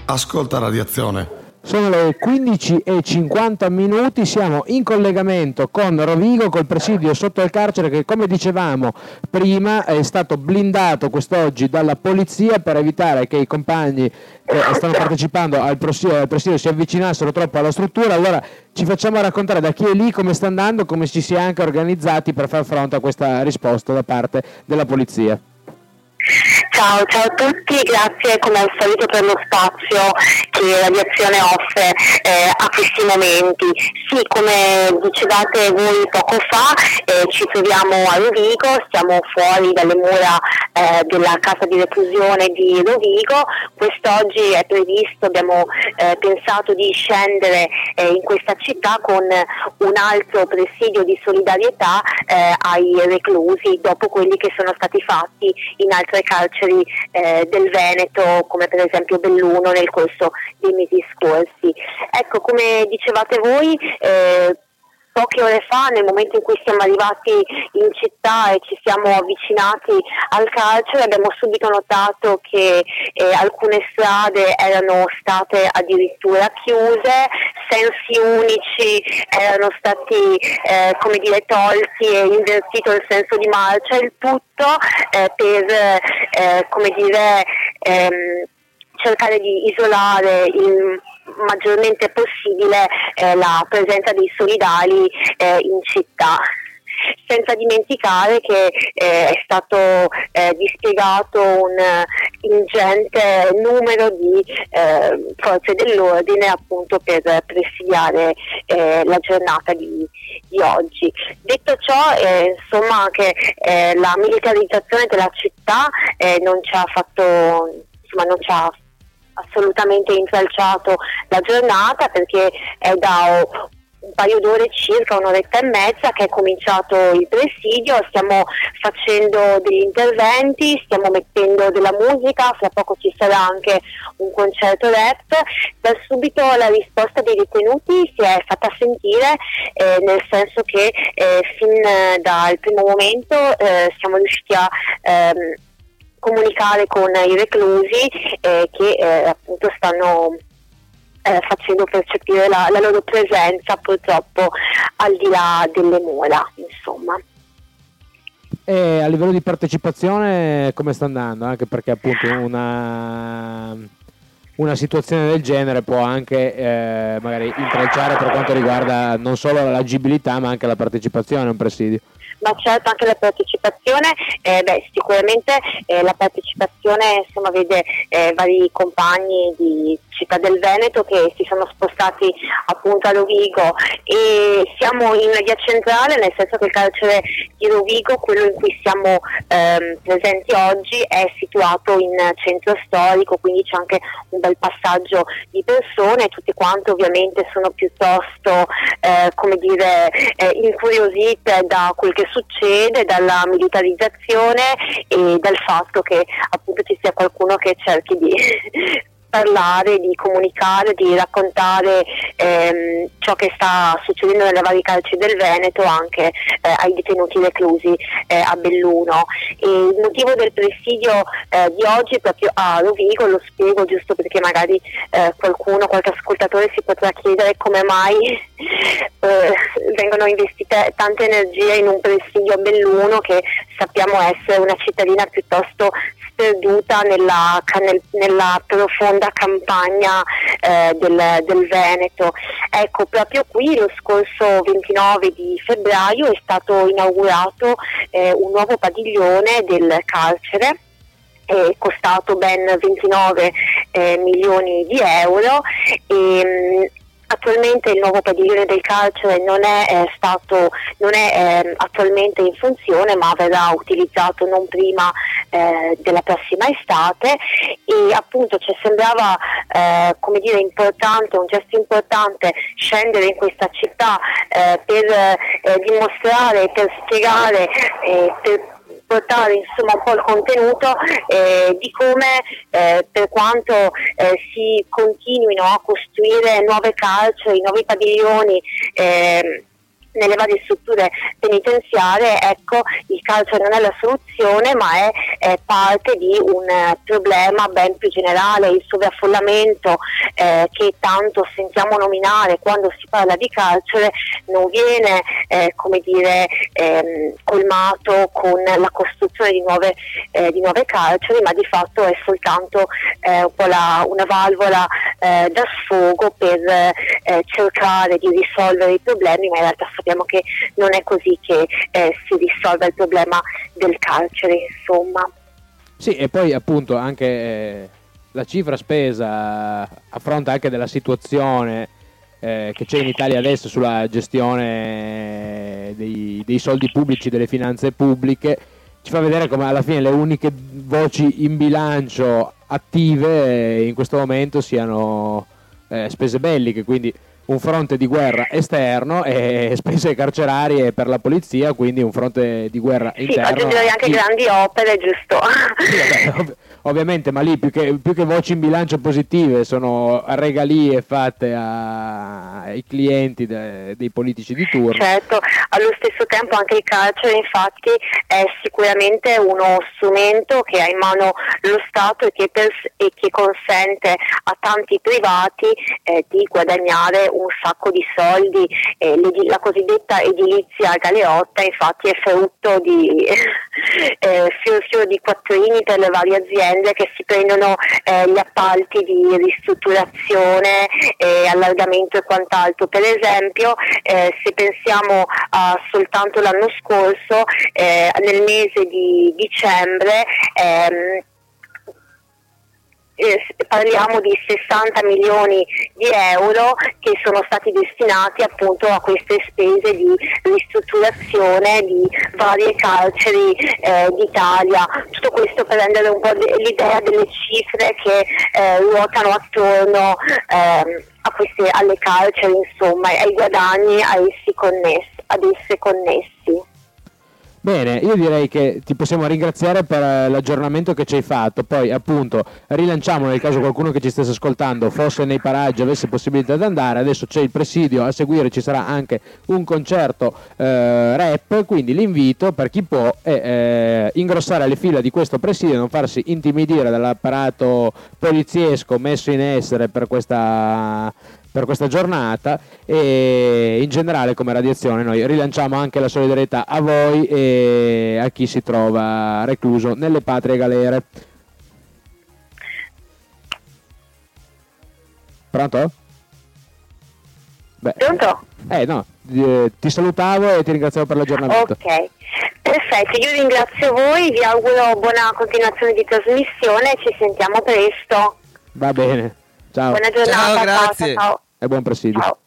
Ascolta Radiazione. Sono le 15:50, siamo in collegamento con Rovigo, col presidio sotto il carcere che, come dicevamo prima, è stato blindato quest'oggi dalla polizia per evitare che i compagni che stanno partecipando al presidio si avvicinassero troppo alla struttura. Allora ci facciamo raccontare da chi è lì come sta andando, come ci si è anche organizzati per far fronte a questa risposta da parte della polizia. Ciao a tutti, grazie come al solito per lo spazio che Radiazione offre a questi momenti. Sì, come dicevate voi poco fa, ci troviamo a Rovigo, stiamo fuori dalle mura della casa di reclusione di Rovigo. Quest'oggi è previsto, abbiamo pensato di scendere in questa città con un altro presidio di solidarietà ai reclusi dopo quelli che sono stati fatti in altre carceri del Veneto, come per esempio Belluno, nel corso dei mesi scorsi. Ecco, come dicevate voi, poche ore fa, nel momento in cui siamo arrivati in città e ci siamo avvicinati al carcere, abbiamo subito notato che alcune strade erano state addirittura chiuse, sensi unici erano stati tolti e invertito il senso di marcia, il tutto per cercare di isolare il maggiormente possibile la presenza dei solidali in città. Senza dimenticare che è stato dispiegato un ingente numero di forze dell'ordine appunto per presidiare la giornata di oggi. Detto ciò, anche la militarizzazione della città non ci ha assolutamente intralciato la giornata, perché è da un paio d'ore, circa un'oretta e mezza, che è cominciato il presidio. Stiamo facendo degli interventi, stiamo mettendo della musica, fra poco ci sarà anche un concerto rap. Da subito la risposta dei detenuti si è fatta sentire, nel senso che fin dal primo momento siamo riusciti a comunicare con i reclusi che appunto stanno facendo percepire la loro presenza, purtroppo al di là delle mura, insomma. E a livello di partecipazione come sta andando? Anche perché appunto una situazione del genere può anche magari intralciare per quanto riguarda non solo l'agibilità ma anche la partecipazione a un presidio. Ma certo, anche la partecipazione, sicuramente la partecipazione vede vari compagni di Città del Veneto che si sono spostati appunto a Rovigo, e siamo in via centrale, nel senso che il carcere di Rovigo, quello in cui siamo presenti oggi, è situato in centro storico, quindi c'è anche un bel passaggio di persone, tutte quante ovviamente sono piuttosto incuriosite da quel che succede, dalla militarizzazione e dal fatto che appunto ci sia qualcuno che cerchi di parlare, di comunicare, di raccontare ciò che sta succedendo nelle varie carceri del Veneto anche ai detenuti reclusi a Belluno. E il motivo del presidio di oggi proprio a Rovigo lo spiego, giusto perché magari qualche ascoltatore si potrà chiedere come mai vengono investite tante energie in un presidio a Belluno, che sappiamo essere una cittadina piuttosto sperduta nella profonda campagna del Veneto. Ecco, proprio qui lo scorso 29 di febbraio è stato inaugurato un nuovo padiglione del carcere, costato ben 29 milioni di euro, e attualmente il nuovo padiglione del carcere non è attualmente in funzione, ma verrà utilizzato non prima della prossima estate, e appunto ci sembrava importante, un gesto importante, scendere in questa città per dimostrare, per spiegare, per portare insomma un po' il contenuto di come per quanto si continuino a costruire nuove carceri, nuovi padiglioni nelle varie strutture penitenziarie. Ecco, il carcere non è la soluzione, ma è parte di un problema ben più generale. Il sovraffollamento che tanto sentiamo nominare quando si parla di carcere non viene colmato con la costruzione di nuove carceri, ma di fatto è soltanto un po' una valvola da sfogo per cercare di risolvere i problemi, ma in realtà sappiamo che non è così che si risolve il problema del carcere, insomma. Sì, e poi appunto anche la cifra spesa a fronte anche della situazione che c'è in Italia adesso sulla gestione dei soldi pubblici, delle finanze pubbliche, ci fa vedere come alla fine le uniche voci in bilancio attive in questo momento siano spese belliche, quindi un fronte di guerra esterno e spese carcerarie per la polizia, quindi un fronte di guerra interno. Sì, aggiungerei anche grandi opere, giusto? Sì, vabbè, ovviamente, ma lì più che voci in bilancio positive sono regalie fatte ai clienti dei politici di turno. Certo, allo stesso tempo anche il carcere infatti è sicuramente uno strumento che ha in mano lo Stato e che consente a tanti privati di guadagnare un sacco di soldi. La cosiddetta edilizia galeotta infatti è frutto di fior di quattrini per le varie aziende che si prendono gli appalti di ristrutturazione, allargamento e quant'altro. Per esempio, se pensiamo a soltanto l'anno scorso, nel mese di dicembre parliamo di 60 milioni di euro che sono stati destinati appunto a queste spese di ristrutturazione di varie carceri d'Italia. Tutto questo per rendere un po' l'idea delle cifre che ruotano attorno alle carceri, insomma, ai guadagni ad esse connessi. Bene, io direi che ti possiamo ringraziare per l'aggiornamento che ci hai fatto. Poi appunto rilanciamo, nel caso qualcuno che ci stesse ascoltando fosse nei paraggi, avesse possibilità di andare. Adesso c'è il presidio, a seguire ci sarà anche un concerto rap, quindi l'invito per chi può è ingrossare le fila di questo presidio, non farsi intimidire dall'apparato poliziesco messo in essere per questa giornata, e in generale come Radiazione noi rilanciamo anche la solidarietà a voi e a chi si trova recluso nelle patrie galere. Pronto? Pronto? No, ti salutavo e ti ringraziavo per l'aggiornamento. Ok, perfetto, io ringrazio voi, vi auguro buona continuazione di trasmissione e ci sentiamo presto. Va bene, ciao. Buona giornata. Ciao, grazie. Ciao. E buon presidio. Ciao.